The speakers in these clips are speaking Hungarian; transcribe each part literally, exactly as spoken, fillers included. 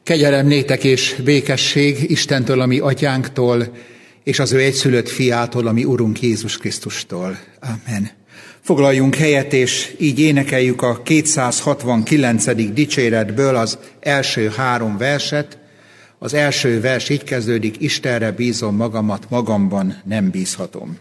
Kegyelem néktek és békesség Istentől, a mi atyánktól, és az ő egyszülött fiától, a mi Urunk Jézus Krisztustól. Amen. Foglaljunk helyet, és így énekeljük a kétszázhatvankilencedik dicséretből az első három verset. Az első vers így kezdődik: Istenre bízom magamat, magamban nem bízhatom.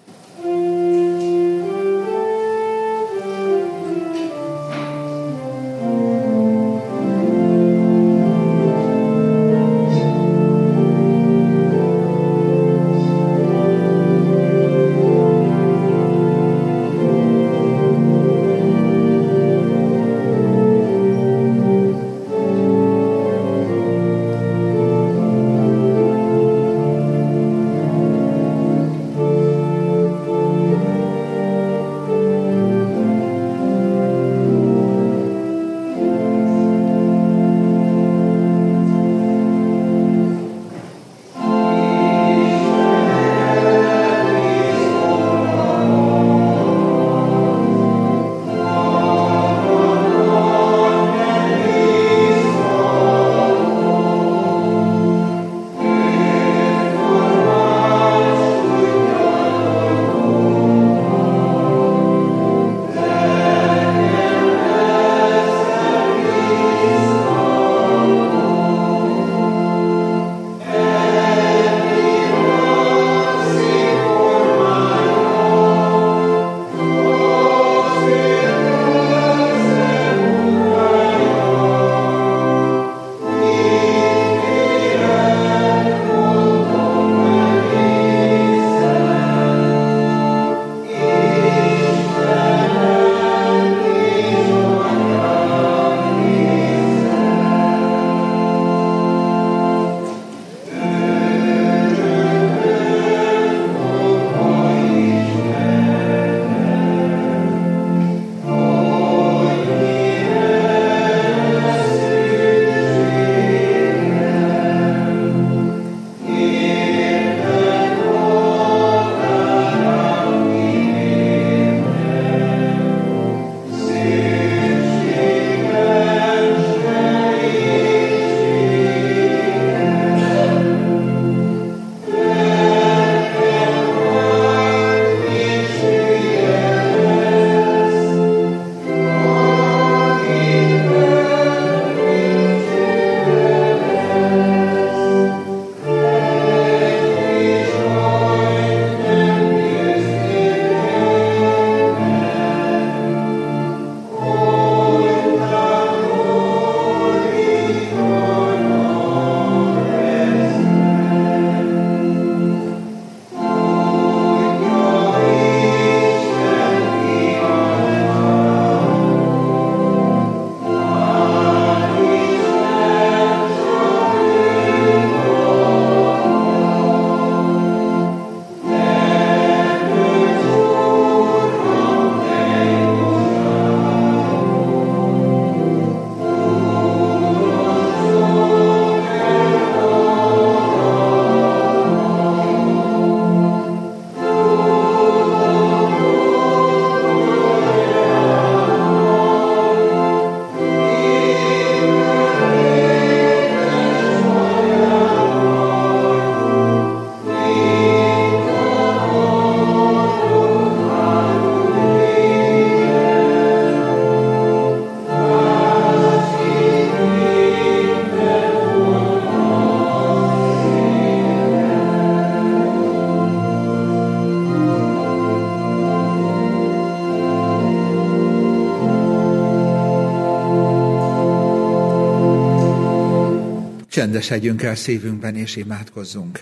Csendesedjünk el szívünkben és imádkozzunk.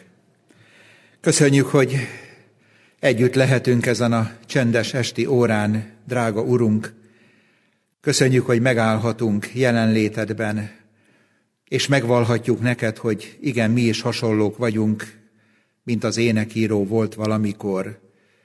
Köszönjük, hogy együtt lehetünk ezen a csendes esti órán, drága Urunk. Köszönjük, hogy megállhatunk jelenlétedben, és megvallhatjuk neked, hogy igen, mi is hasonlók vagyunk, mint az énekíró volt valamikor.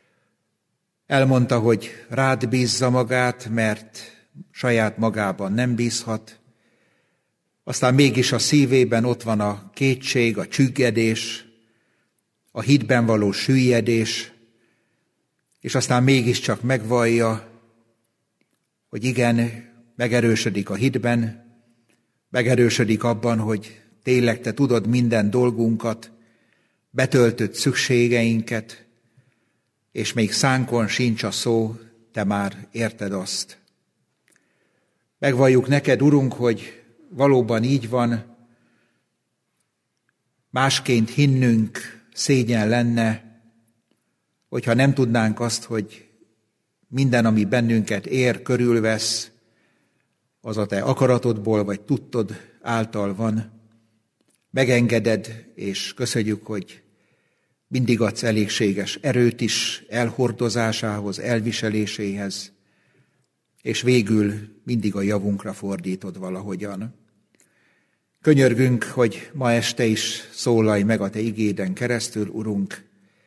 Elmondta, hogy rád bízza magát, mert saját magában nem bízhat. Aztán mégis a szívében ott van a kétség, a csüggedés, a hitben való süllyedés, és aztán mégiscsak megvallja, hogy igen, megerősödik a hitben, megerősödik abban, hogy tényleg te tudod minden dolgunkat, betöltött szükségeinket, és még szánkon sincs a szó, te már érted azt. Megvalljuk neked, Urunk, hogy valóban így van, másként hinnünk szégyen lenne, hogyha nem tudnánk azt, hogy minden, ami bennünket ér, körülvesz, az a te akaratodból, vagy tudtod által van. Megengeded, és köszönjük, hogy mindig adsz elégséges erőt is elhordozásához, elviseléséhez, és végül mindig a javunkra fordítod valahogyan. Könyörgünk, hogy ma este is szólalj meg a te igéden keresztül, Urunk.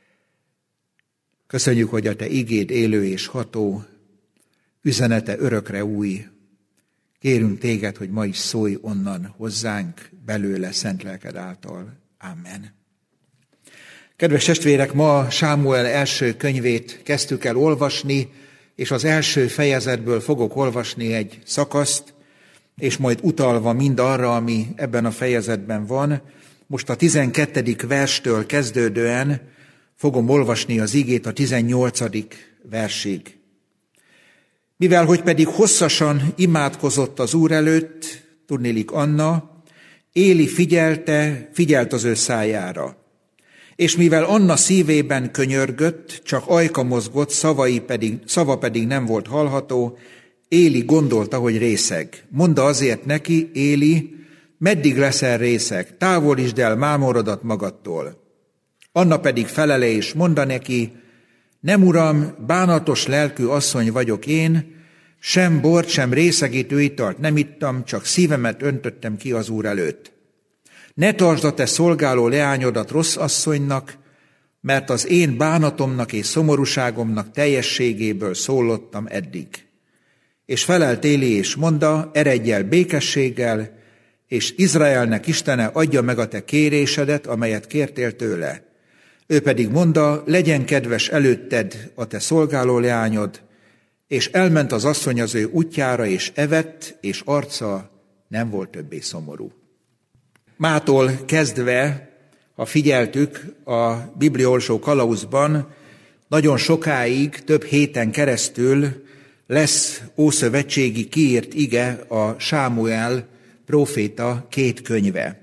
Köszönjük, hogy a te igéd élő és ható, üzenete örökre új. Kérünk téged, hogy ma is szólj onnan hozzánk, belőle szent lelked által. Amen. Kedves testvérek, ma Sámuel első könyvét kezdtük el olvasni, és az első fejezetből fogok olvasni egy szakaszt, és majd utalva mind arra, ami ebben a fejezetben van. Most a tizenkettedik verstől kezdődően fogom olvasni az igét a tizennyolcadik versig. Mivel, hogy pedig hosszasan imádkozott az Úr előtt, tudniillik Anna, Éli figyelte, figyelt az ő szájára. És mivel Anna szívében könyörgött, csak ajka mozgott, szavai pedig, szava pedig nem volt hallható, Éli gondolta, hogy részeg. Mondta azért neki, Éli, meddig leszel részeg? Távolítsd el mámorodat magadtól. Anna pedig felele és mondta neki, nem uram, bánatos lelkű asszony vagyok én, sem bort, sem részegítő italt nem ittam, csak szívemet öntöttem ki az Úr előtt. Ne tartsd a te szolgáló leányodat rossz asszonynak, mert az én bánatomnak és szomorúságomnak teljességéből szólottam eddig. És felelt Éli és mondta, eredj el békességgel, és Izraelnek Istene adja meg a te kérésedet, amelyet kértél tőle. Ő pedig mondta, legyen kedves előtted a te szolgáló leányod, és elment az asszony az ő útjára, és evett, és arca nem volt többé szomorú. Mától kezdve, ha figyeltük, a bibliaolvasó kalauzban nagyon sokáig, több héten keresztül lesz ószövetségi kiírt ige a Sámuel próféta két könyve.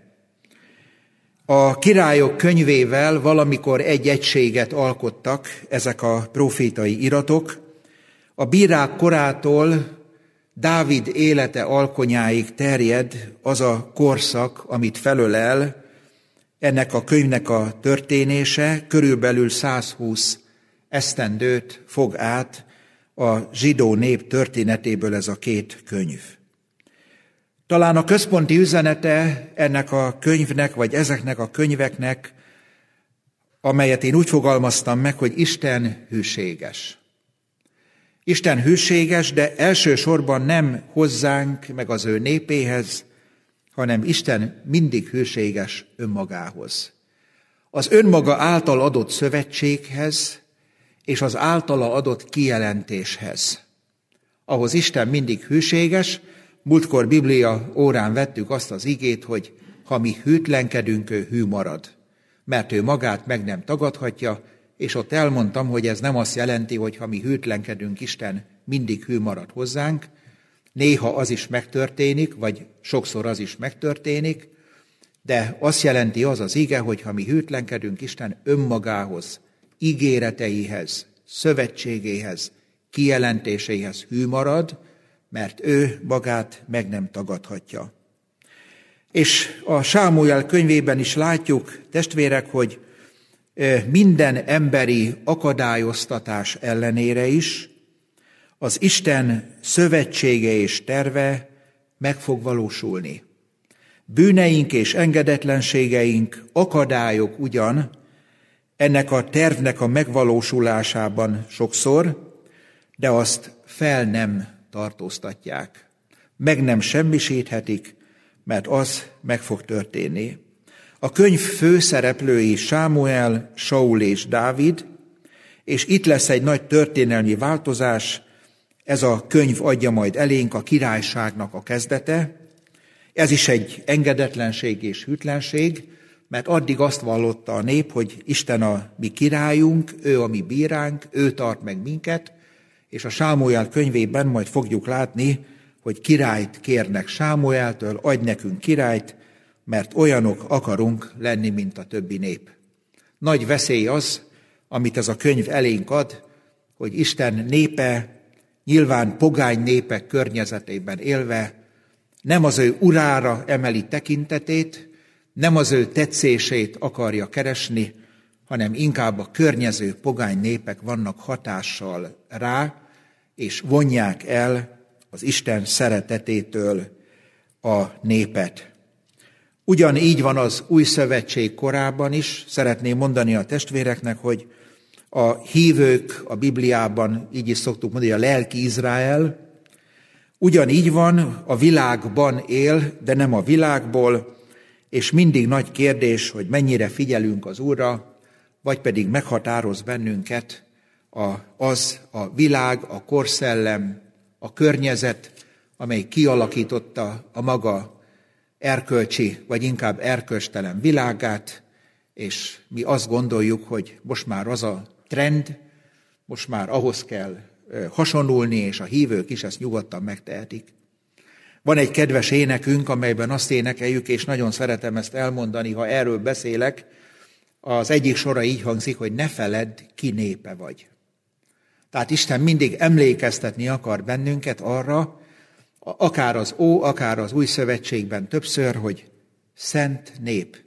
A királyok könyvével valamikor egy egységet alkottak ezek a prófétai iratok. A bírák korától Dávid élete alkonyáig terjed az a korszak, amit felölel ennek a könyvnek a történése, körülbelül százhúsz esztendőt fog át a zsidó nép történetéből ez a két könyv. Talán a központi üzenete ennek a könyvnek, vagy ezeknek a könyveknek, amelyet én úgy fogalmaztam meg, hogy Isten hűséges. Isten hűséges, de elsősorban nem hozzánk, meg az ő népéhez, hanem Isten mindig hűséges önmagához. Az önmaga által adott szövetséghez, és az általa adott kijelentéshez. Ahhoz Isten mindig hűséges. Múltkor Biblia órán vettük azt az igét, hogy ha mi hűtlenkedünk, ő hű marad, mert ő magát meg nem tagadhatja, és ott elmondtam, hogy ez nem azt jelenti, hogy ha mi hűtlenkedünk, Isten mindig hű marad hozzánk, néha az is megtörténik, vagy sokszor az is megtörténik, de azt jelenti az az ige, hogy ha mi hűtlenkedünk, Isten önmagához, ígéreteihez, szövetségéhez, kijelentéséhez hű marad, mert ő magát meg nem tagadhatja. És a Sámuel könyvében is látjuk, testvérek, hogy minden emberi akadályoztatás ellenére is az Isten szövetsége és terve meg fog valósulni. Bűneink és engedetlenségeink akadályok ugyan ennek a tervnek a megvalósulásában sokszor, de azt fel nem tartóztatják. Meg nem semmisíthetik, mert az meg fog történni. A könyv főszereplői Sámuel, Saul és Dávid, és itt lesz egy nagy történelmi változás, ez a könyv adja majd elénk a királyságnak a kezdete, Ez is egy engedetlenség és hűtlenség, mert addig azt vallotta a nép, hogy Isten a mi királyunk, ő a mi bíránk, ő tart meg minket, és a Sámuel könyvében majd fogjuk látni, hogy királyt kérnek Sámueltől, adj nekünk királyt, mert olyanok akarunk lenni, mint a többi nép. Nagy veszély az, amit ez a könyv elénk ad, hogy Isten népe, nyilván pogány népek környezetében élve, nem az ő urára emeli tekintetét, nem az ő tetszését akarja keresni, hanem inkább a környező pogány népek vannak hatással rá, és vonják el az Isten szeretetétől a népet. Ugyanígy van az új szövetség korában is. Szeretném mondani a testvéreknek, hogy a hívők a Bibliában, így is szoktuk mondani, a lelki Izrael, ugyanígy van, a világban él, de nem a világból, és mindig nagy kérdés, hogy mennyire figyelünk az Úrra, vagy pedig meghatároz bennünket a, az a világ, a korszellem, a környezet, amely kialakította a maga erkölcsi, vagy inkább erkölcstelen világát, és mi azt gondoljuk, hogy most már az a trend, most már ahhoz kell hasonlulni, és a hívők is ezt nyugodtan megtehetik. Van egy kedves énekünk, amelyben azt énekeljük, és nagyon szeretem ezt elmondani, ha erről beszélek. Az egyik sora így hangzik, hogy ne feledd, ki népe vagy. Tehát Isten mindig emlékeztetni akar bennünket arra, akár az Ó, akár az Új Szövetségben többször, hogy szent nép,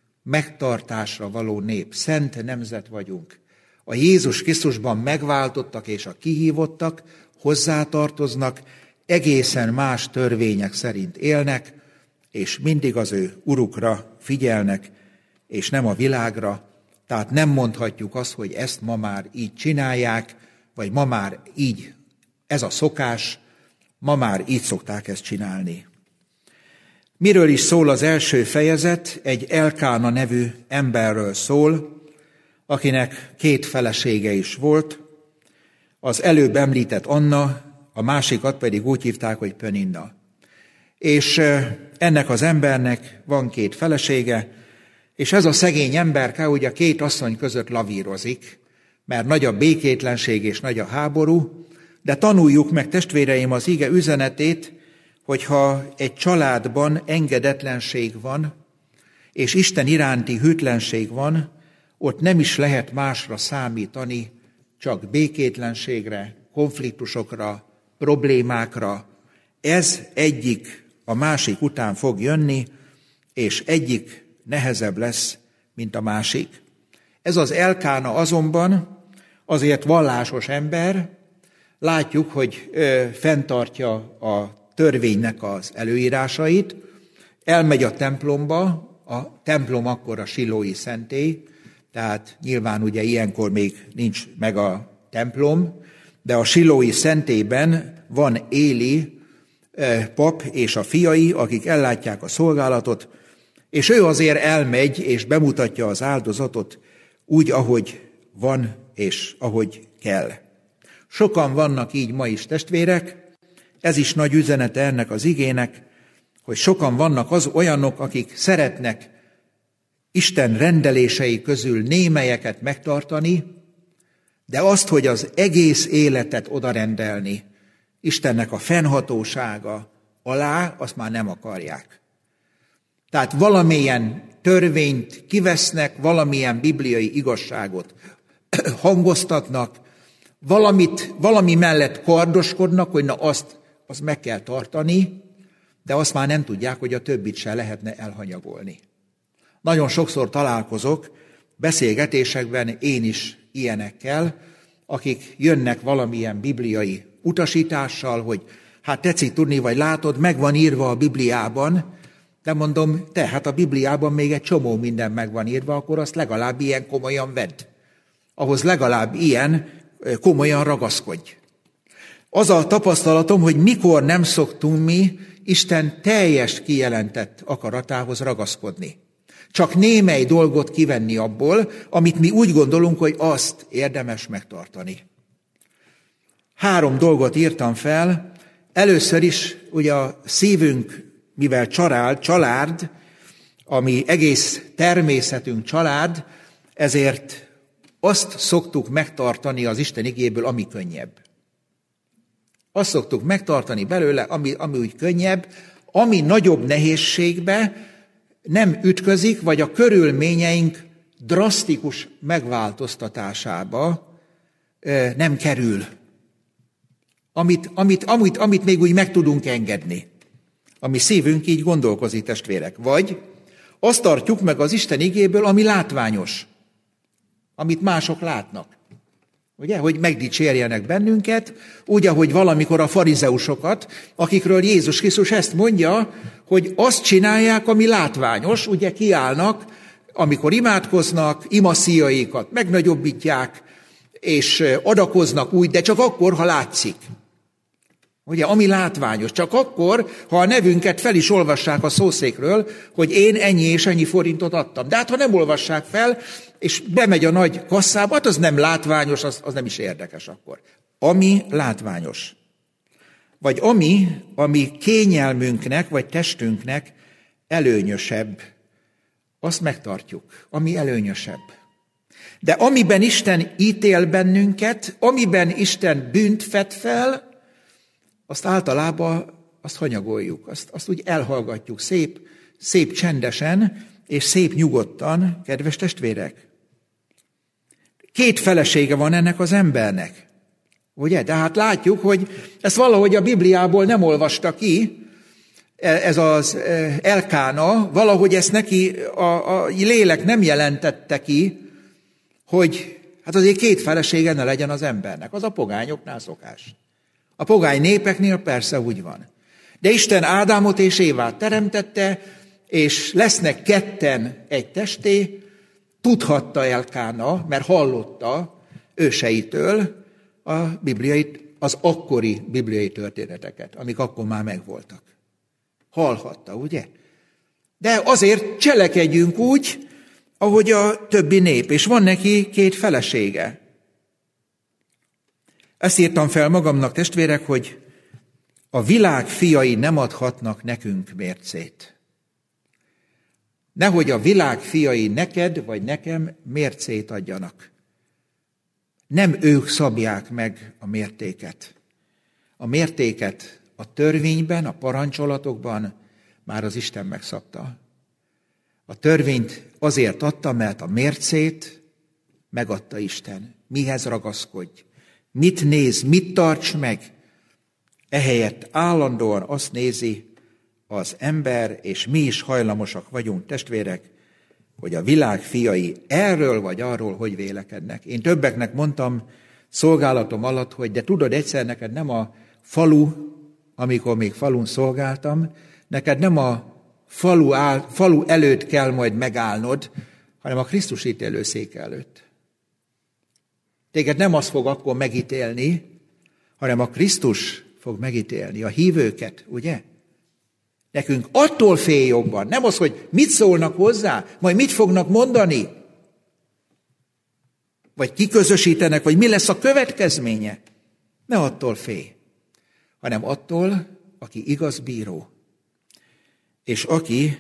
megtartásra való nép, szent nemzet vagyunk. A Jézus Krisztusban megváltottak és a kihívottak hozzátartoznak, egészen más törvények szerint élnek, és mindig az ő urukra figyelnek, és nem a világra. Tehát nem mondhatjuk azt, hogy ezt ma már így csinálják, vagy ma már így, ez a szokás, ma már így szokták ezt csinálni. Miről is szól az első fejezet? Egy Elkána nevű emberről szól, akinek két felesége is volt. Az előbb említett Anna, a másikat pedig úgy hívták, hogy Pöninna. És ennek az embernek van két felesége, és ez a szegény emberke ugye a két asszony között lavírozik, mert nagy a békétlenség és nagy a háború, de tanuljuk meg, testvéreim, az ige üzenetét, hogyha egy családban engedetlenség van, és Isten iránti hűtlenség van, ott nem is lehet másra számítani, csak békétlenségre, konfliktusokra, problémákra. Ez egyik a másik után fog jönni, és egyik nehezebb lesz, mint a másik. Ez az Elkána azonban azért vallásos ember, látjuk, hogy ö, fenntartja a törvénynek az előírásait, elmegy a templomba, a templom akkor a silói szentély, tehát nyilván ugye ilyenkor még nincs meg a templom, de a silói szentélyben van Éli pap és a fiai, akik ellátják a szolgálatot, és ő azért elmegy és bemutatja az áldozatot úgy, ahogy van és ahogy kell. Sokan vannak így ma is, testvérek, ez is nagy üzenete ennek az igének, hogy sokan vannak az olyanok, akik szeretnek Isten rendelései közül némelyeket megtartani, de azt, hogy az egész életet odarendelni Istennek a fennhatósága alá, azt már nem akarják. Tehát valamilyen törvényt kivesznek, valamilyen bibliai igazságot hangoztatnak, valamit, valami mellett kardoskodnak, hogy na azt, azt meg kell tartani, de azt már nem tudják, hogy a többit se lehetne elhanyagolni. Nagyon sokszor találkozok beszélgetésekben én is ilyenekkel, akik jönnek valamilyen bibliai utasítással, hogy hát tetszik tudni, vagy látod, meg van írva a Bibliában, de mondom, te, hát a Bibliában még egy csomó minden meg van írva, akkor azt legalább ilyen komolyan vedd. Ahhoz legalább ilyen komolyan ragaszkodj. Az a tapasztalatom, hogy mikor nem szoktunk mi Isten teljes kijelentett akaratához ragaszkodni. Csak némely dolgot kivenni abból, amit mi úgy gondolunk, hogy azt érdemes megtartani. Három dolgot írtam fel. Először is ugye a szívünk mivel család, család, ami egész természetünk család, ezért azt szoktuk megtartani az Isten igéből, ami könnyebb. Azt szoktuk megtartani belőle, ami, ami úgy könnyebb, ami nagyobb nehézségbe nem ütközik, vagy a körülményeink drasztikus megváltoztatásába nem kerül. Amit, amit, amit, amit még úgy meg tudunk engedni. Ami szívünk így gondolkozik, testvérek. Vagy azt tartjuk meg az Isten igéből, ami látványos. Amit mások látnak. Ugye, hogy megdicsérjenek bennünket, úgy, ahogy valamikor a farizeusokat, akikről Jézus Krisztus ezt mondja, hogy azt csinálják, ami látványos, ugye kiállnak, amikor imádkoznak, imaszíjaikat megnagyobbítják, és adakoznak úgy, de csak akkor, ha látszik. Ugye, ami látványos, csak akkor, ha a nevünket fel is olvassák a szószékről, hogy én ennyi és ennyi forintot adtam. De hát, ha nem olvassák fel, és bemegy a nagy kasszába, hát az nem látványos, az, az nem is érdekes akkor. Ami látványos. Vagy ami, ami kényelmünknek, vagy testünknek előnyösebb, azt megtartjuk, ami előnyösebb. De amiben Isten ítél bennünket, amiben Isten bűnt vet fel, azt általában azt hanyagoljuk, azt, azt úgy elhallgatjuk szép, szép csendesen, és szép nyugodtan, kedves testvérek. Két felesége van ennek az embernek, ugye? De hát látjuk, hogy ezt valahogy a Bibliából nem olvasta ki, ez az Elkána, valahogy ezt neki a, a lélek nem jelentette ki, hogy hát azért két felesége ne legyen az embernek, az a pogányoknál szokás. A pogány népeknél persze úgy van. De Isten Ádámot és Évát teremtette, és lesznek ketten egy testé, tudhatta Elkána, mert hallotta őseitől a bibliai, az akkori bibliai történeteket, amik akkor már megvoltak. Hallhatta, ugye? De azért cselekedjünk úgy, ahogy a többi nép, és van neki két felesége. Ezt írtam fel magamnak, testvérek, hogy a világ fiai nem adhatnak nekünk mércét. Nehogy a világ fiai neked vagy nekem mércét adjanak. Nem ők szabják meg a mértéket. A mértéket a törvényben, a parancsolatokban már az Isten megszabta. A törvényt azért adta, mert a mércét megadta Isten. Mihez ragaszkodj? Mit néz, mit tarts meg? Ehelyett állandóan azt nézi az ember, és mi is hajlamosak vagyunk, testvérek, hogy a világ fiai erről vagy arról hogy vélekednek. Én többeknek mondtam szolgálatom alatt, hogy de tudod, egyszer neked nem a falu, amikor még falun szolgáltam, neked nem a falu, áll, falu előtt kell majd megállnod, hanem a Krisztus ítélőszék előtt. Téged nem az fog akkor megítélni, hanem a Krisztus fog megítélni, a hívőket, ugye? Nekünk attól fél jobban, nem az, hogy mit szólnak hozzá, majd mit fognak mondani, vagy kiközösítenek, vagy mi lesz a következménye. Ne attól félj, hanem attól, aki igaz bíró, és aki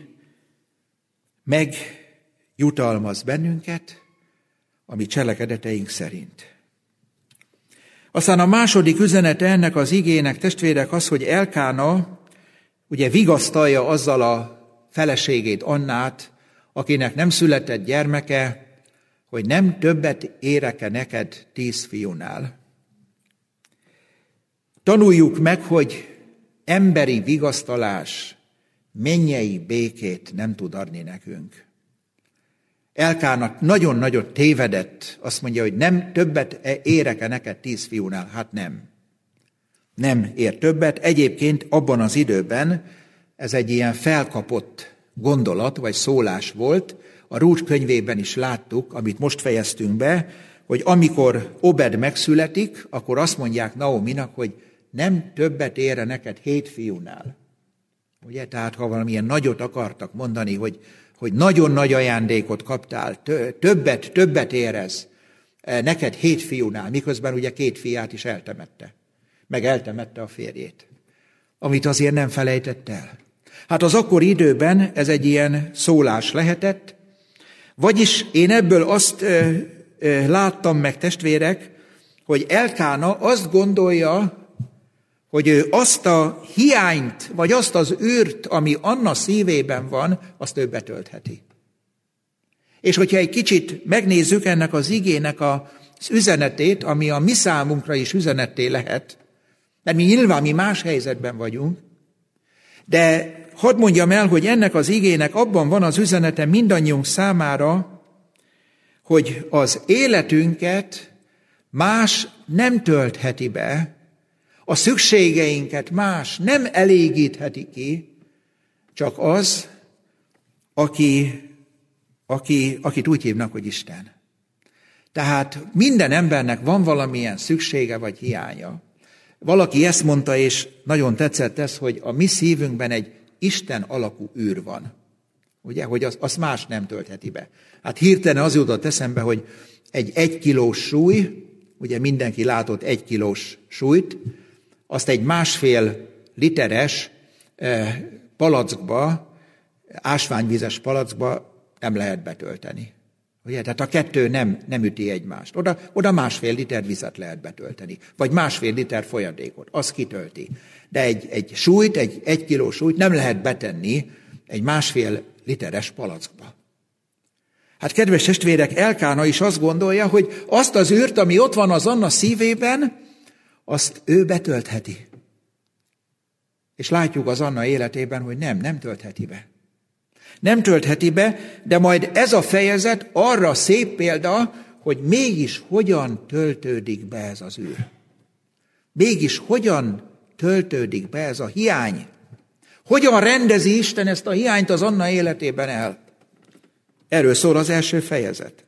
megjutalmaz bennünket a mi cselekedeteink szerint. Aztán a második üzenete ennek az igének, testvérek, az, hogy Elkána ugye vigasztalja azzal a feleségét, Annát, akinek nem született gyermeke, hogy nem többet érek-e neked tíz fiúnál. Tanuljuk meg, hogy emberi vigasztalás mennyei békét nem tud adni nekünk. Elkána nagyon-nagyon tévedett, azt mondja, hogy nem többet érek-e neked tíz fiúnál. Hát nem. Nem ér többet. Egyébként abban az időben ez egy ilyen felkapott gondolat, vagy szólás volt. A Rút könyvében is láttuk, amit most fejeztünk be, hogy amikor Obed megszületik, akkor azt mondják Naominak, hogy nem többet ére neked hét fiúnál. Ugye, tehát ha valamilyen nagyot akartak mondani, hogy, hogy nagyon nagy ajándékot kaptál, többet, többet érez neked hét fiúnál, miközben ugye két fiát is eltemette. Meg eltemette a férjét. Amit azért nem felejtett el. Hát az akkori időben ez egy ilyen szólás lehetett, vagyis én ebből azt ö, ö, láttam meg, testvérek, hogy Elkána azt gondolja, hogy ő azt a hiányt, vagy azt az űrt, ami Anna szívében van, azt ő betöltheti. És hogyha egy kicsit megnézzük ennek az igének az üzenetét, ami a mi számunkra is üzenetté lehet, mert mi nyilván mi más helyzetben vagyunk, de hadd mondjam el, hogy ennek az igének abban van az üzenete mindannyiunk számára, hogy az életünket más nem töltheti be, a szükségeinket más nem elégítheti ki, csak az, aki, aki, akit úgy hívnak, hogy Isten. Tehát minden embernek van valamilyen szüksége vagy hiánya. Valaki ezt mondta, és nagyon tetszett ez, hogy a mi szívünkben egy Isten alakú űr van. Ugye, hogy az, azt más nem töltheti be. Hát hirtelen az jutott eszembe, hogy egy egy kilós súly, ugye mindenki látott egy kilós súlyt, azt egy másfél literes eh, palackba, ásványvízes palackba nem lehet betölteni. Ugye? Tehát a kettő nem, nem üti egymást. Oda, oda másfél liter vizet lehet betölteni, vagy másfél liter folyadékot, az kitölti. De egy, egy súlyt, egy egy kilós súlyt nem lehet betenni egy másfél literes palackba. Hát kedves testvérek, Elkána is azt gondolja, hogy azt az űrt, ami ott van az Anna szívében, azt ő betöltheti. És látjuk az Anna életében, hogy nem, nem töltheti be. Nem töltheti be, de majd ez a fejezet arra szép példa, hogy mégis hogyan töltődik be ez az űr. Mégis hogyan töltődik be ez a hiány. Hogyan rendezi Isten ezt a hiányt az Anna életében el. Erről szól az első fejezet.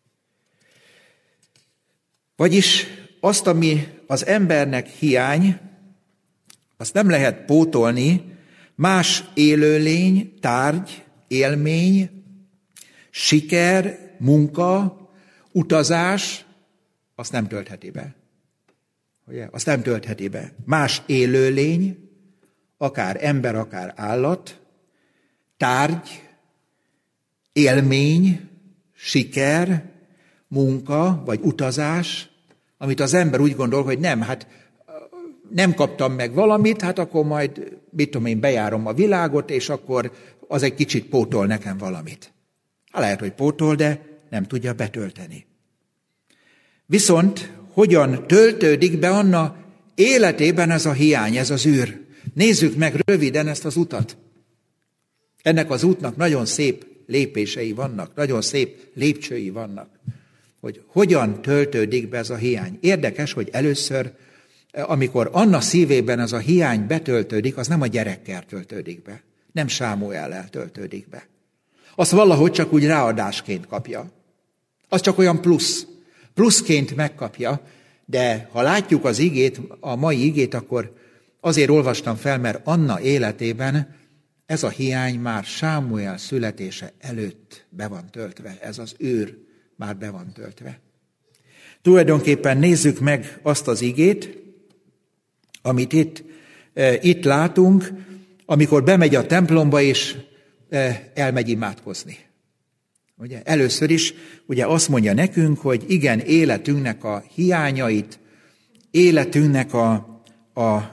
Vagyis azt, ami az embernek hiány, azt nem lehet pótolni más élőlény, tárgy, élmény, siker, munka, utazás, azt nem töltheti be. Ugye? Azt nem töltheti be. Más élőlény, akár ember, akár állat, tárgy, élmény, siker, munka, vagy utazás, amit az ember úgy gondol, hogy nem, hát nem kaptam meg valamit, hát akkor majd, mit tudom én, bejárom a világot, és akkor az egy kicsit pótol nekem valamit. Hát lehet, hogy pótol, de nem tudja betölteni. Viszont hogyan töltődik be Anna életében ez a hiány, ez az űr? Nézzük meg röviden ezt az utat. Ennek az útnak nagyon szép lépései vannak, nagyon szép lépcsői vannak, hogy hogyan töltődik be ez a hiány. Érdekes, hogy először, amikor Anna szívében ez a hiány betöltődik, az nem a gyerekkel töltődik be, nem Sámuellel töltődik be. Azt valahogy csak úgy ráadásként kapja. Az csak olyan plusz, pluszként megkapja, de ha látjuk az igét, a mai igét, akkor azért olvastam fel, mert Anna életében ez a hiány már Sámuel születése előtt be van töltve, ez az űr már be van töltve. Tulajdonképpen nézzük meg azt az igét, amit itt, e, itt látunk, amikor bemegy a templomba és e, elmegy imádkozni. Ugye? Először is ugye azt mondja nekünk, hogy igen, életünknek a hiányait, életünknek a, a,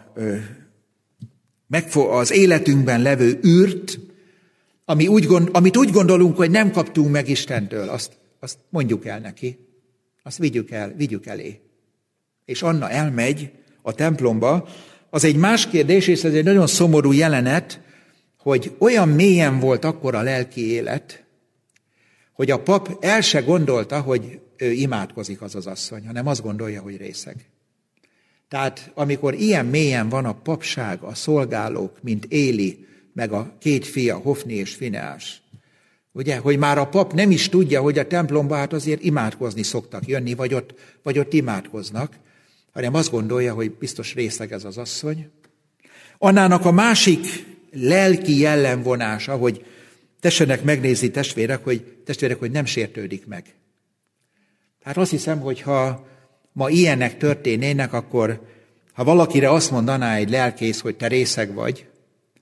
az életünkben levő űrt, ami úgy gond, amit úgy gondolunk, hogy nem kaptunk meg Istentől, azt, azt mondjuk el neki, azt vigyük el, vigyük elé. És Anna elmegy a templomba. Az egy más kérdés, és ez egy nagyon szomorú jelenet, hogy olyan mélyen volt akkor a lelki élet, hogy a pap el se gondolta, hogy ő imádkozik az az asszony, hanem azt gondolja, hogy részeg. Tehát amikor ilyen mélyen van a papság, a szolgálók, mint Éli, meg a két fia, Hofni és Fineás, ugye, hogy már a pap nem is tudja, hogy a templomba hát azért imádkozni szoktak jönni, vagy ott, vagy ott imádkoznak, hanem azt gondolja, hogy biztos részeg ez az asszony. Annának a másik lelki jellemvonása, hogy tessenek megnézni testvérek, hogy, testvérek, hogy nem sértődik meg. Hát azt hiszem, hogy ha ma ilyenek történnének, akkor ha valakire azt mondaná egy lelkész, hogy te részeg vagy,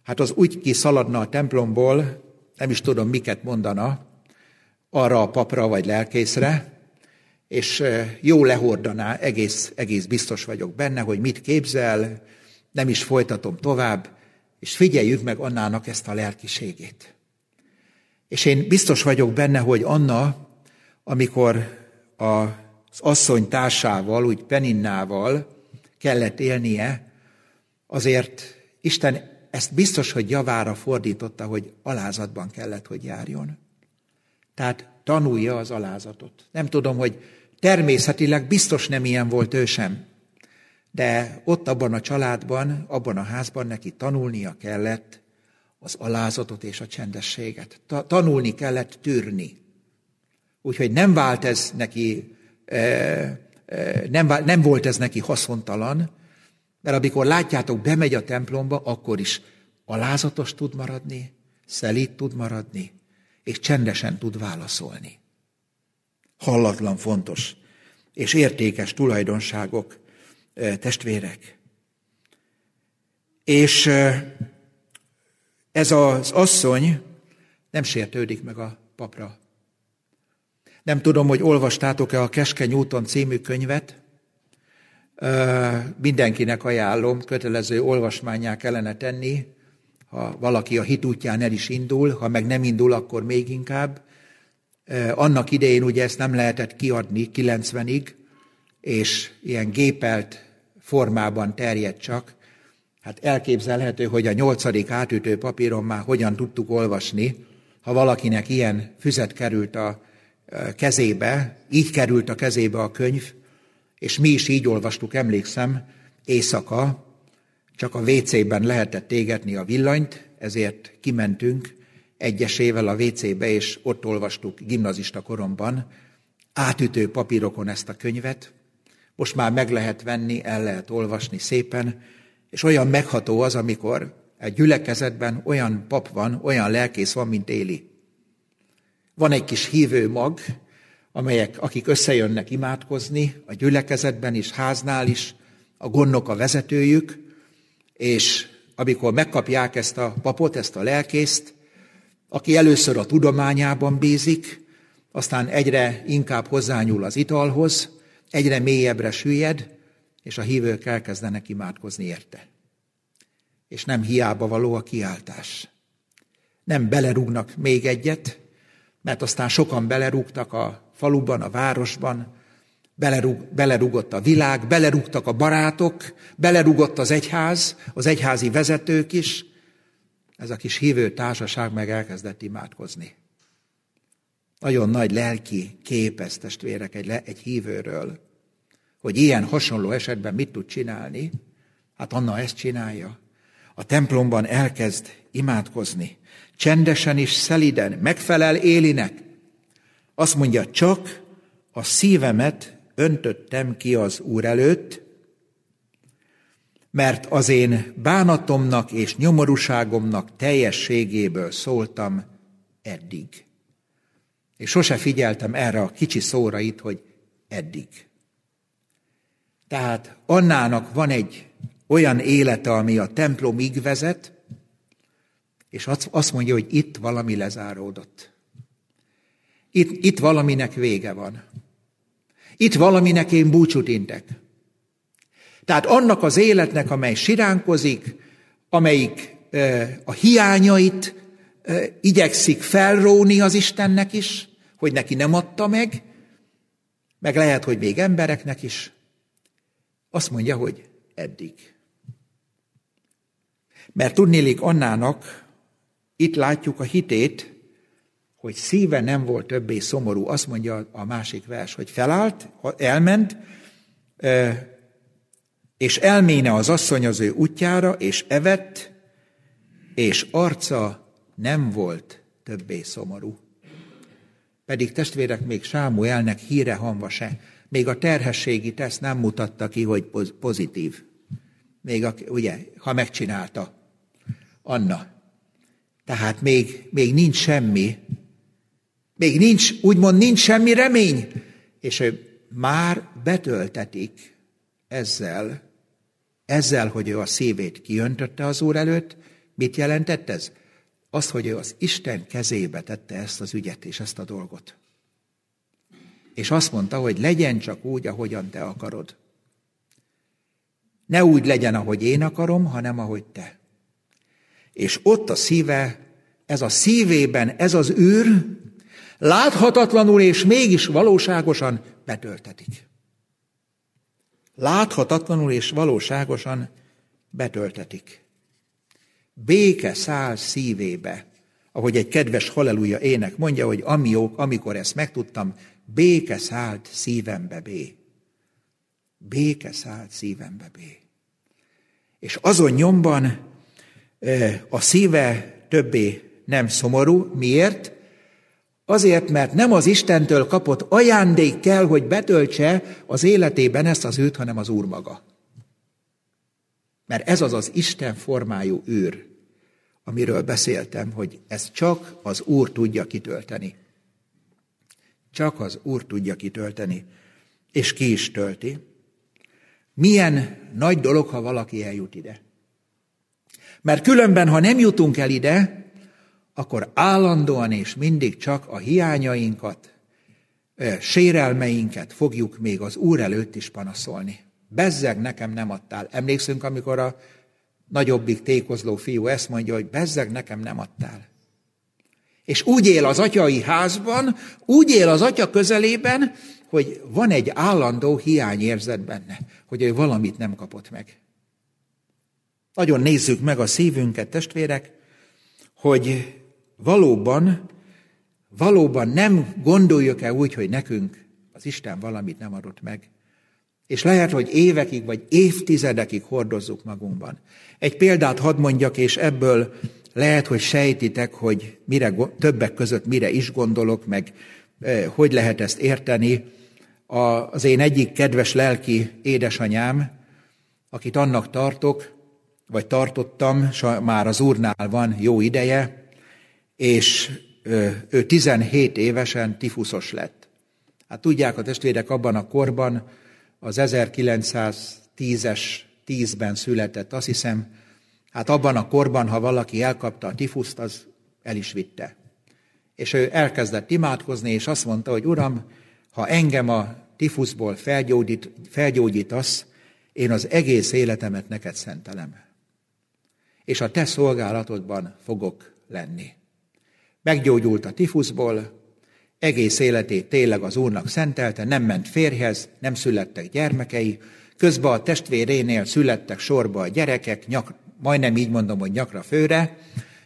hát az úgy kiszaladna a templomból, nem is tudom, miket mondana arra a papra vagy lelkészre, és jó lehordaná, egész, egész biztos vagyok benne, hogy mit képzel, nem is folytatom tovább, és figyeljük meg Annának ezt a lelkiségét. És én biztos vagyok benne, hogy Anna, amikor az asszony társával, úgy Peninnával kellett élnie, azért Isten ezt biztos, hogy javára fordította, hogy alázatban kellett, hogy járjon. Tehát tanulja az alázatot. Nem tudom, hogy természetileg biztos nem ilyen volt ő sem, de ott abban a családban, abban a házban neki tanulnia kellett az alázatot és a csendességet. Ta- tanulni kellett tűrni. Úgyhogy nem vált ez neki, nem, vált, nem volt ez neki haszontalan, mert amikor látjátok, bemegy a templomba, akkor is alázatos tud maradni, szelíd tud maradni, és csendesen tud válaszolni. Hallatlan fontos és értékes tulajdonságok, testvérek. És ez az asszony nem sértődik meg a papra. Nem tudom, hogy olvastátok-e a Keskeny úton című könyvet. Mindenkinek ajánlom, kötelező olvasmánnyá kellene tenni, ha valaki a hit útján el is indul, ha meg nem indul, akkor még inkább. Annak idején ugye ezt nem lehetett kiadni kilencvenig, és ilyen gépelt formában terjedt csak. Hát elképzelhető, hogy a nyolcadik átütő papíron már hogyan tudtuk olvasni, ha valakinek ilyen füzet került a kezébe, így került a kezébe a könyv, és mi is így olvastuk, emlékszem, éjszaka, csak a vécében lehetett égetni a villanyt, ezért kimentünk egyesével a vécébe, és ott olvastuk gimnazista koromban, átütő papírokon ezt a könyvet. Most már meg lehet venni, el lehet olvasni szépen, és olyan megható az, amikor egy gyülekezetben olyan pap van, olyan lelkész van, mint Éli. Van egy kis hívő mag, amelyek, akik összejönnek imádkozni, a gyülekezetben is, háznál is, a gondnok a vezetőjük, és amikor megkapják ezt a papot, ezt a lelkészt, aki először a tudományában bízik, aztán egyre inkább hozzányúl az italhoz, egyre mélyebbre süllyed, és a hívők elkezdenek imádkozni érte. És nem hiába való a kiáltás. Nem belerúgnak még egyet, mert aztán sokan belerúgtak a faluban, a városban, belerúg, belerúgott a világ, belerúgtak a barátok, belerúgott az egyház, az egyházi vezetők is. Ez a kis hívő társaság meg elkezdett imádkozni. Nagyon nagy lelki kép ez, testvérek, egy, egy hívőről, hogy ilyen hasonló esetben mit tud csinálni. Hát Anna ezt csinálja. A templomban elkezd imádkozni. Csendesen és szeliden, megfelel Élinek. Azt mondja, csak a szívemet öntöttem ki az Úr előtt, mert az én bánatomnak és nyomorúságomnak teljességéből szóltam eddig. És sose figyeltem erre a kicsi szóra itt, hogy eddig. Tehát Annának van egy olyan élete, ami a templomig vezet, és azt mondja, hogy itt valami lezáródott. Itt, itt valaminek vége van. Itt valaminek én búcsút intek. Tehát annak az életnek, amely siránkozik, amelyik e, a hiányait e, igyekszik felróni az Istennek is, hogy neki nem adta meg, meg lehet, hogy még embereknek is. Azt mondja, hogy eddig. Mert tudnélik Annának, itt látjuk a hitét, hogy szíve nem volt többé szomorú. Azt mondja a másik vers, hogy felállt, elment, és elméne az asszony az ő útjára, és evett, és arca nem volt többé szomorú. Pedig testvérek, még Sámuelnek híre hamva se. Még a terhességi teszt nem mutatta ki, hogy pozitív. Még, a, ugye, ha megcsinálta Anna. Tehát még, még nincs semmi, még nincs, úgymond nincs semmi remény, és ő már betöltetik ezzel, ezzel, hogy ő a szívét kiöntötte az Úr előtt, Mit jelentett ez? Az, hogy ő az Isten kezébe tette ezt az ügyet és ezt a dolgot. És azt mondta, hogy legyen csak úgy, ahogyan te akarod. Ne úgy legyen, ahogy én akarom, hanem ahogy te. És ott a szíve, ez a szívében, ez az űr, láthatatlanul és mégis valóságosan betöltetik. Láthatatlanul és valóságosan betöltetik. Béke száll szívébe, ahogy egy kedves halleluja ének mondja, hogy amiók, amikor ezt megtudtam, béke szállt szívembe bé. Béke szállt szívembe bé. És azon nyomban a szíve többé nem szomorú. Miért? Azért, mert nem az Istentől kapott ajándék kell, hogy betöltse az életében ezt az űrt, hanem az Úr maga. Mert ez az az Isten formájú űr, amiről beszéltem, hogy ezt csak az Úr tudja kitölteni. Csak az Úr tudja kitölteni, és ki is tölti. Milyen nagy dolog, ha valaki eljut ide. Mert különben, ha nem jutunk el ide, akkor állandóan és mindig csak a hiányainkat, sérelmeinket fogjuk még az Úr előtt is panaszolni. Bezzeg nekem nem adtál. Emlékszünk, amikor a nagyobbik tékozló fiú ezt mondja, hogy bezzeg nekem nem adtál. És úgy él az atyai házban, úgy él az atya közelében, hogy van egy állandó hiányérzet benne, hogy ő valamit nem kapott meg. Nagyon nézzük meg a szívünket, testvérek, hogy valóban, valóban nem gondoljuk-e úgy, hogy nekünk az Isten valamit nem adott meg. És lehet, hogy évekig vagy évtizedekig hordozzuk magunkban. Egy példát hadd mondjak, és ebből lehet, hogy sejtitek, hogy mire, többek között mire is gondolok, meg eh, hogy lehet ezt érteni. A, az én egyik kedves lelki édesanyám, akit annak tartok, vagy tartottam, már az Úrnál van jó ideje, és ő, ő tizenhét évesen tifuszos lett. Hát tudják a testvérek, abban a korban, az ezerkilencszáztízes, tízben született, azt hiszem, hát abban a korban, ha valaki elkapta a tifuszt, az el is vitte. És ő elkezdett imádkozni, és azt mondta, hogy Uram, ha engem a tifuszból felgyógyít, felgyógyítasz, én az egész életemet neked szentelem. És a te szolgálatodban fogok lenni. Meggyógyult a tifuszból, egész életét tényleg az Úrnak szentelte, nem ment férjhez, nem születtek gyermekei, közben a testvérénél születtek sorba a gyerekek, nyak, majdnem így mondom, hogy nyakra főre,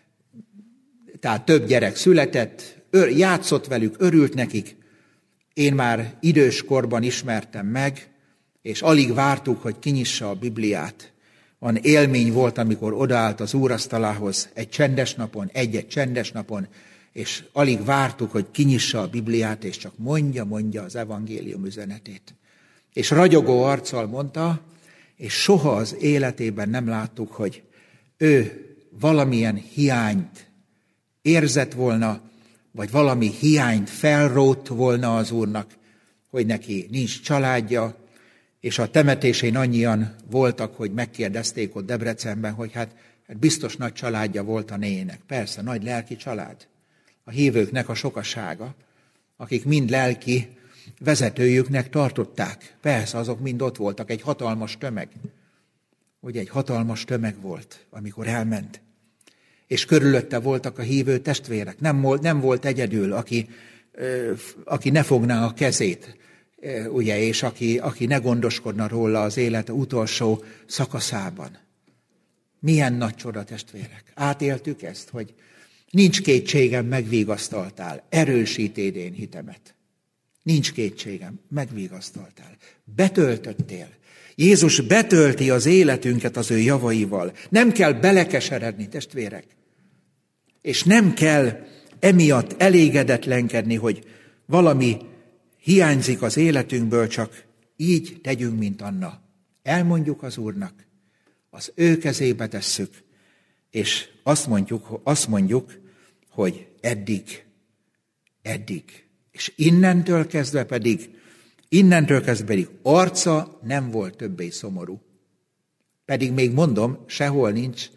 tehát több gyerek született, ör, játszott velük, örült nekik. Én már idős korban ismertem meg, és alig vártuk, hogy kinyissa a Bibliát. Van élmény volt, amikor odaállt az úrasztalához egy csendes napon, egy-egy csendes napon, és alig vártuk, hogy kinyissa a Bibliát, és csak mondja, mondja az evangélium üzenetét. És ragyogó arccal mondta, és soha az életében nem láttuk, hogy ő valamilyen hiányt érzett volna, vagy valami hiányt felrótt volna az Úrnak, hogy neki nincs családja, és a temetésén annyian voltak, hogy megkérdezték ott Debrecenben, hogy hát, hát biztos nagy családja volt a néjének. Persze, nagy lelki család. A hívőknek a sokasága, akik mind lelki vezetőjüknek tartották. Persze, azok mind ott voltak, egy hatalmas tömeg. Ugye egy hatalmas tömeg volt, amikor elment. És körülötte voltak a hívő testvérek. Nem volt, nem volt egyedül, aki, aki ne fogná a kezét, ugye, és aki, aki ne gondoskodna róla az élete utolsó szakaszában. Milyen nagy csoda, testvérek. Átéltük ezt, hogy nincs kétségem, megvigasztaltál, erősítéd én hitemet. Nincs kétségem, megvigasztaltál. Betöltöttél. Jézus betölti az életünket az ő javaival. Nem kell belekeseredni, testvérek. És nem kell emiatt elégedetlenkedni, hogy valami hiányzik az életünkből, csak így tegyünk, mint Anna. Elmondjuk az Úrnak, az ő kezébe tesszük, és azt mondjuk, azt mondjuk, hogy eddig, eddig. És innentől kezdve pedig, innentől kezdve pedig arca nem volt többé szomorú. Pedig még mondom, sehol nincs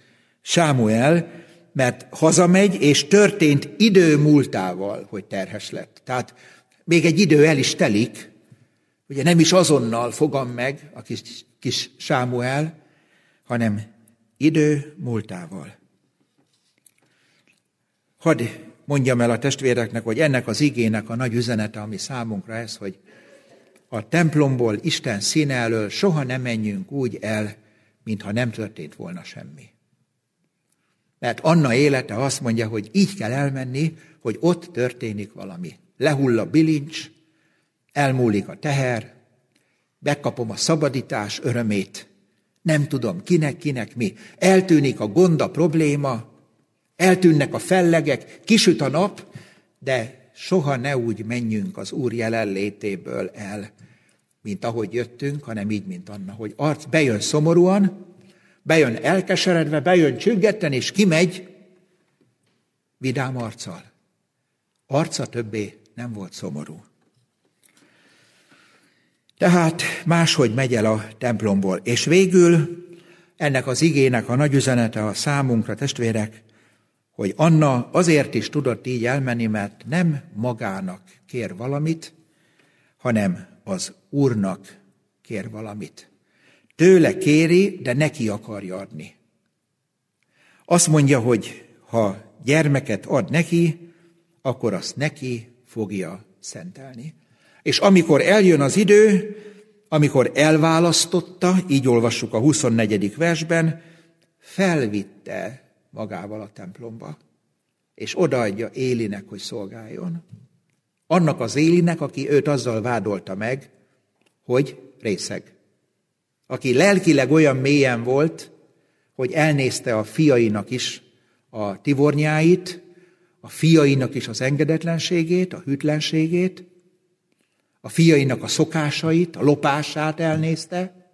Sámuel, mert hazamegy, és történt idő múltával, hogy terhes lett. Tehát még egy idő el is telik, ugye nem is azonnal fogam meg a kis, kis Sámuel, hanem idő múltával. Hadd mondjam el a testvéreknek, hogy ennek az igének a nagy üzenete, ami számunkra ez, hogy a templomból, Isten színe elől soha nem menjünk úgy el, mintha nem történt volna semmi. Mert Anna élete azt mondja, hogy így kell elmenni, hogy ott történik valami. Lehull a bilincs, elmúlik a teher, megkapom a szabadítás örömét, nem tudom kinek, kinek mi. Eltűnik a gond, a probléma, eltűnnek a fellegek, kisüt a nap, de soha ne úgy menjünk az Úr jelenlétéből el, mint ahogy jöttünk, hanem így, mint Anna, hogy arc bejön szomorúan, bejön elkeseredve, bejön csüggetten, és kimegy vidám arccal. Arca többé nem volt szomorú. Tehát máshogy megy el a templomból. És végül ennek az igének a nagy üzenete a számunkra, testvérek, hogy Anna azért is tudott így elmenni, mert nem magának kér valamit, hanem az Úrnak kér valamit. Tőle kéri, de neki akarja adni. Azt mondja, hogy ha gyermeket ad neki, akkor azt neki fogja szentelni. És amikor eljön az idő, amikor elválasztotta, így olvassuk a huszonnegyedik versben, felvitte magával a templomba, és odaadja Élinek, hogy szolgáljon. Annak az Élinek, aki őt azzal vádolta meg, hogy részeg. Aki lelkileg olyan mélyen volt, hogy elnézte a fiainak is a tivornyáit, a fiainak is az engedetlenségét, a hűtlenségét, a fiainak a szokásait, a lopását elnézte,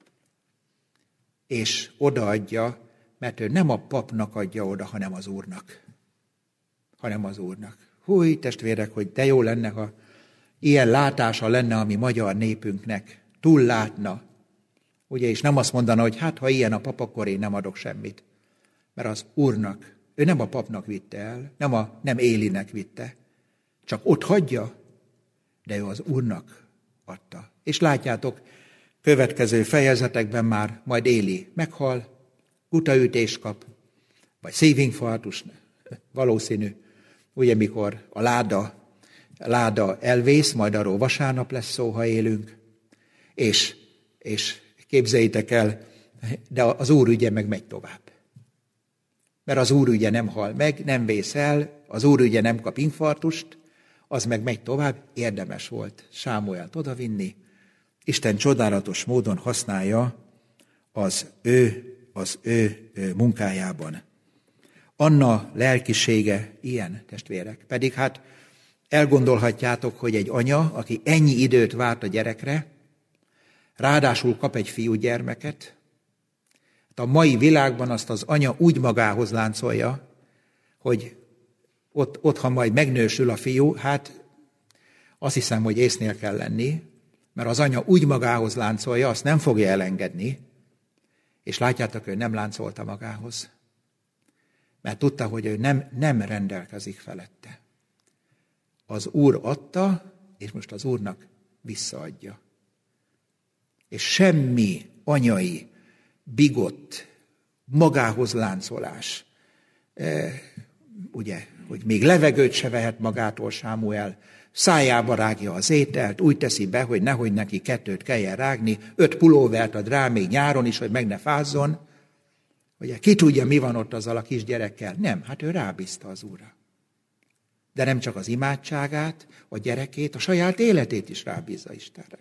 és odaadja, mert ő nem a papnak adja oda, hanem az Úrnak. Hanem az Úrnak. Húj, testvérek, hogy de jó lenne, ha ilyen látása lenne a mi magyar népünknek. Túl látna. Ugye, és nem azt mondana, hogy hát, ha ilyen a pap, akkor én nem adok semmit. Mert az Úrnak, ő nem a papnak vitte el, nem, a, nem Élinek vitte, csak ott hagyja, de ő az Úrnak adta. És látjátok, következő fejezetekben már majd Éli meghal, utaütést kap, vagy szívinfarktus, valószínű, ugye mikor a láda, a láda elvész, majd arról vasárnap lesz szó, ha élünk, és, és képzeljétek el, de az Úr ügye meg megy tovább. Mert az Úr ügye nem hal meg, nem vész el, az Úr ügye nem kap infarktust, az meg megy tovább, érdemes volt Sámuelt odavinni. Isten csodálatos módon használja az ő, az ő, ő munkájában. Anna lelkisége ilyen, testvérek. Pedig hát elgondolhatjátok, hogy egy anya, aki ennyi időt várt a gyerekre, ráadásul kap egy fiúgyermeket, a mai világban azt az anya úgy magához láncolja, hogy ott, ott, ha majd megnősül a fiú, hát azt hiszem, hogy észnél kell lenni, mert az anya úgy magához láncolja, azt nem fogja elengedni, és látjátok, ő nem láncolta magához, mert tudta, hogy ő nem, nem rendelkezik felette. Az Úr adta, és most az Úrnak visszaadja. És semmi anyai, bigott, magához láncolás, e, ugye, hogy még levegőt se vehet magától Sámuel, szájába rágja az ételt, úgy teszi be, hogy nehogy neki kettőt kelljen rágni, öt pulóvert ad rá még nyáron is, hogy meg ne fázzon. Ugye, ki tudja, mi van ott azzal a kisgyerekkel? Nem, hát ő rábízta az Úrra. De nem csak az imádságát, a gyerekét, a saját életét is rábízza Istenre.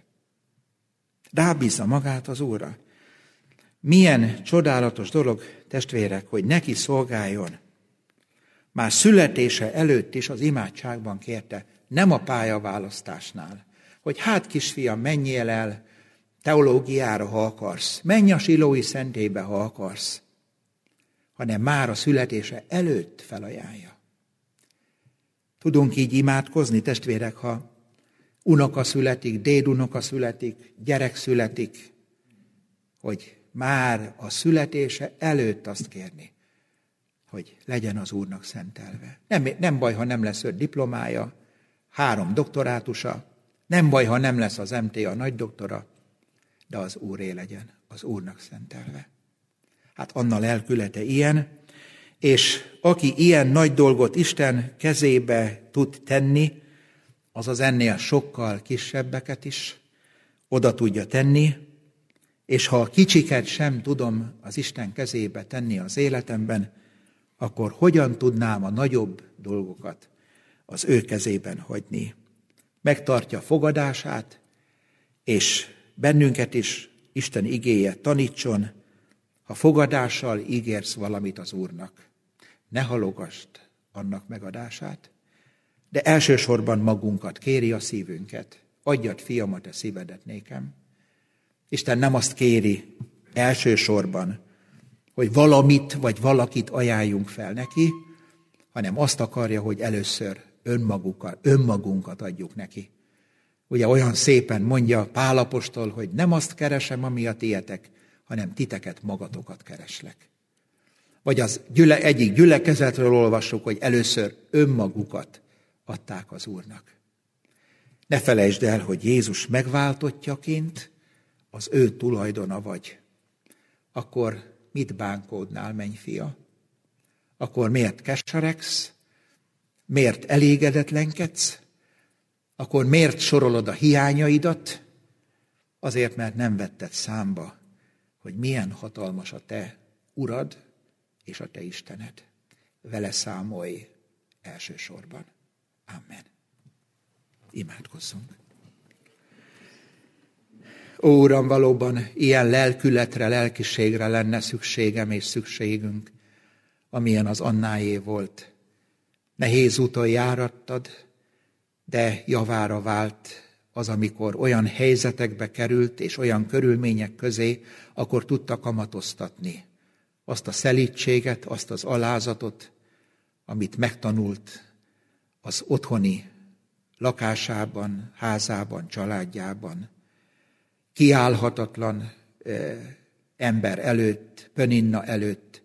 Rábízza magát az Úrra. Milyen csodálatos dolog, testvérek, hogy neki szolgáljon. Már születése előtt is az imádságban kérte, nem a pályaválasztásnál, hogy hát kisfiam, menjél el teológiára, ha akarsz, menj a Silói szentélybe, ha akarsz, hanem már a születése előtt felajánlja. Tudunk így imádkozni, testvérek, ha unoka születik, dédunoka születik, gyerek születik, hogy már a születése előtt azt kérni. hogy legyen az Úrnak szentelve. Nem, nem baj, ha nem lesz öt diplomája, három doktorátusa, nem baj, ha nem lesz az em té a nagy doktora, de az Úré legyen, az Úrnak szentelve. Hát Anna lelkülete ilyen, és aki ilyen nagy dolgot Isten kezébe tud tenni, az az ennél sokkal kisebbeket is oda tudja tenni, és ha a kicsiket sem tudom az Isten kezébe tenni az életemben, akkor hogyan tudnám a nagyobb dolgokat az ő kezében hagyni? Megtartja fogadását, és bennünket is Isten igéje tanítson, ha fogadással ígérsz valamit az Úrnak, ne halogasd annak megadását, de elsősorban magunkat, kéri a szívünket, adjad fiamat, a szívedet nékem. Isten nem azt kéri elsősorban, hogy valamit vagy valakit ajánljunk fel neki, hanem azt akarja, hogy először önmagukat, önmagunkat adjuk neki. Ugye olyan szépen mondja Pál apostol, hogy nem azt keresem, ami a tietek, hanem titeket, magatokat kereslek. Vagy az gyüle, egyik gyülekezetről olvassuk, hogy először önmagukat adták az Úrnak. Ne felejtsd el, hogy Jézus megváltottjaként az ő tulajdona vagy. Akkor mit bánkódnál, mennyfia? Akkor miért keseregsz? Miért elégedetlenkedsz? Akkor miért sorolod a hiányaidat? Azért, mert nem vetted számba, hogy milyen hatalmas a te Urad és a te Istened. Vele számolj elsősorban. Amen. Imádkozzunk. Ó, Uram, valóban ilyen lelkületre, lelkiségre lenne szükségem és szükségünk, amilyen az Annáé volt. Nehéz úton járattad, de javára vált az, amikor olyan helyzetekbe került, és olyan körülmények közé, akkor tudta kamatoztatni azt a szelídséget, azt az alázatot, amit megtanult az otthoni lakásában, házában, családjában. Kiállhatatlan eh, ember előtt, Pöninna előtt.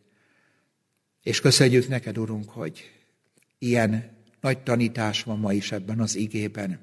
És köszönjük neked, Urunk, hogy ilyen nagy tanítás van ma is ebben az igében.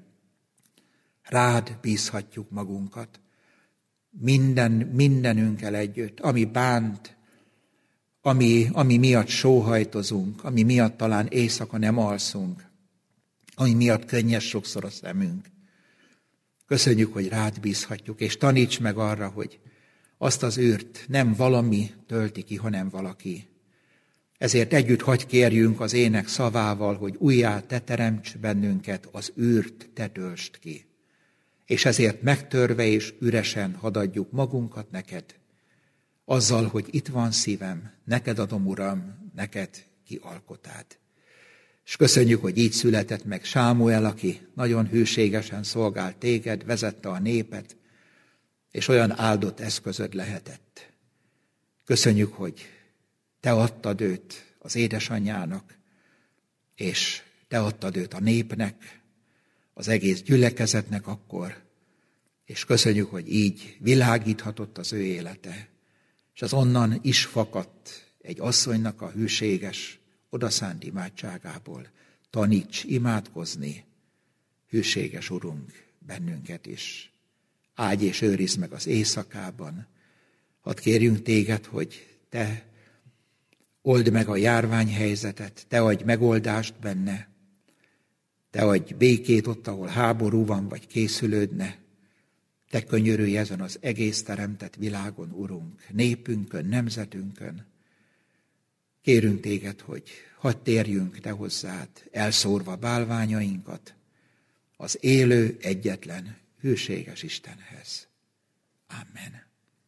Rád bízhatjuk magunkat. Minden, mindenünkkel együtt, ami bánt, ami, ami miatt sóhajtozunk, ami miatt talán éjszaka nem alszunk, ami miatt könnyes sokszor a szemünk. Köszönjük, hogy rád bízhatjuk, és taníts meg arra, hogy azt az űrt nem valami tölti ki, hanem valaki. Ezért együtt hagy kérjünk az ének szavával, hogy újjá te teremts bennünket, az űrt te töltsd ki. És ezért megtörve és üresen hadd adjuk magunkat neked, azzal, hogy itt van szívem, neked adom, Uram, neked kialkotád. És köszönjük, hogy így született meg Sámuel, aki nagyon hűségesen szolgált téged, vezette a népet, és olyan áldott eszközöd lehetett. Köszönjük, hogy te adtad őt az édesanyjának, és te adtad őt a népnek, az egész gyülekezetnek akkor, és köszönjük, hogy így világíthatott az ő élete, és az onnan is fakadt egy asszonynak a hűséges, odaszánt imádságából. Taníts imádkozni, hűséges Urunk, bennünket is. Áldj és őrizd meg az éjszakában. Hadd kérjünk téged, hogy te old meg a járványhelyzetet, te adj megoldást benne, te adj békét ott, ahol háború van, vagy készülődne. Te könyörülj ezen az egész teremtett világon, Urunk, népünkön, nemzetünkön. Kérünk téged, hogy hadd térjünk te hozzád, elszórva bálványainkat, az élő, egyetlen, hűséges Istenhez. Amen.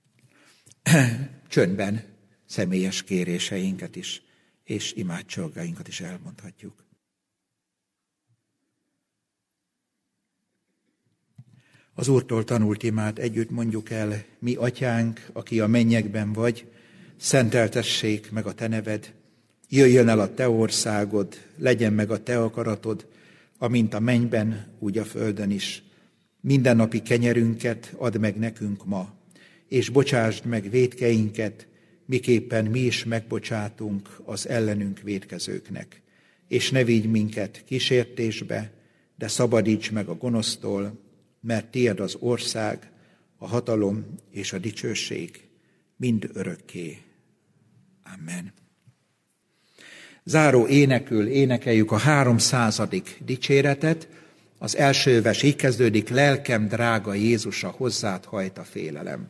Csöndben személyes kéréseinket is, és imádságainkat is elmondhatjuk. Az Úrtól tanult imát együtt mondjuk el: mi atyánk, aki a mennyekben vagy, szenteltessék meg a te neved, jöjjön el a te országod, legyen meg a te akaratod, amint a mennyben, úgy a földön is. Mindennapi kenyerünket add meg nekünk ma, és bocsásd meg vétkeinket, miképpen mi is megbocsátunk az ellenünk vétkezőknek. És ne vigy minket kísértésbe, de szabadíts meg a gonosztól, mert tied az ország, a hatalom és a dicsőség mind örökké. Amen. Záró énekül énekeljük a háromszázadik dicséretet. Az első vers így kezdődik: lelkem drága Jézusa, hozzád hajt a félelem.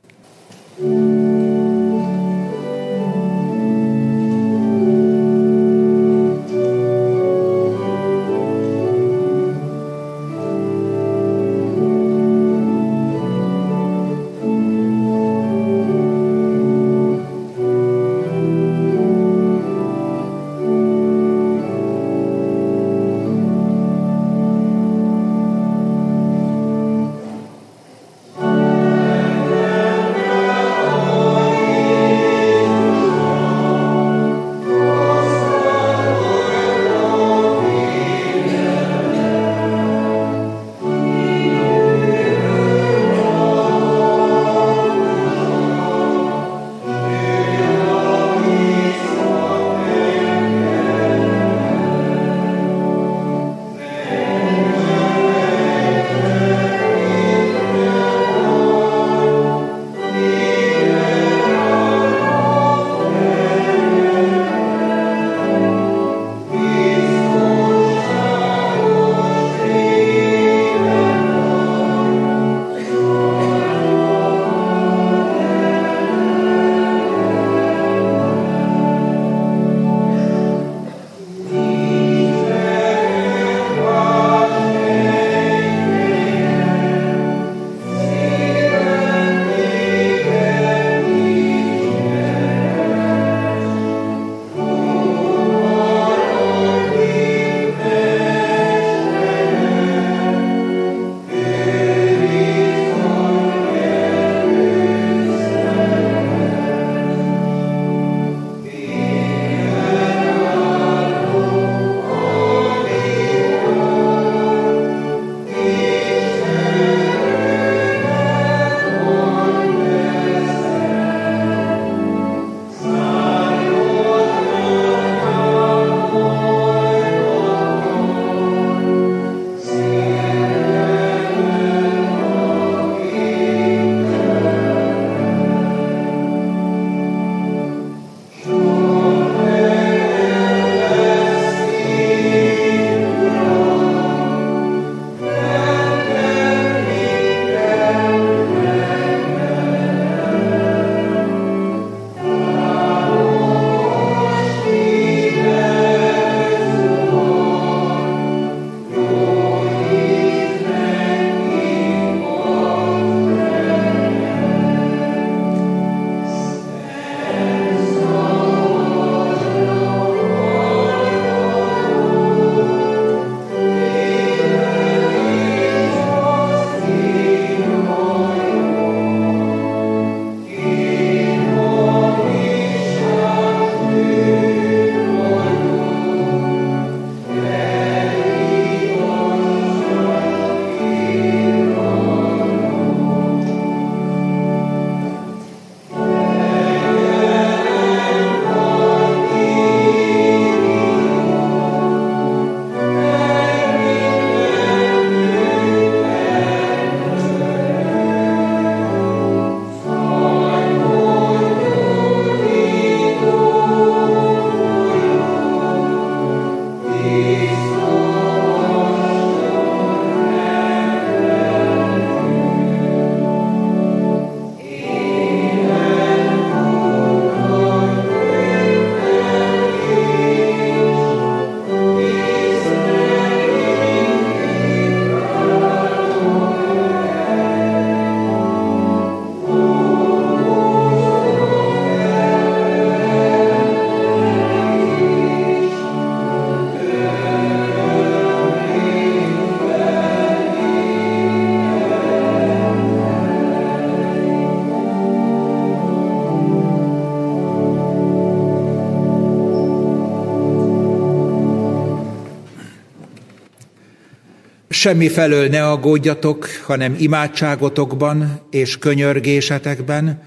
Semmi felől ne aggódjatok, hanem imádságotokban és könyörgésetekben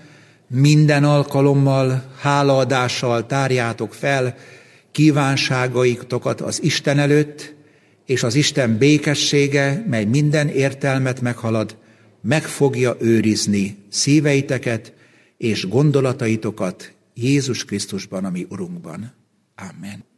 minden alkalommal, hálaadással tárjátok fel kívánságaitokat az Isten előtt, és az Isten békessége, mely minden értelmet meghalad, meg fogja őrizni szíveiteket és gondolataitokat Jézus Krisztusban, a mi Urunkban. Amen.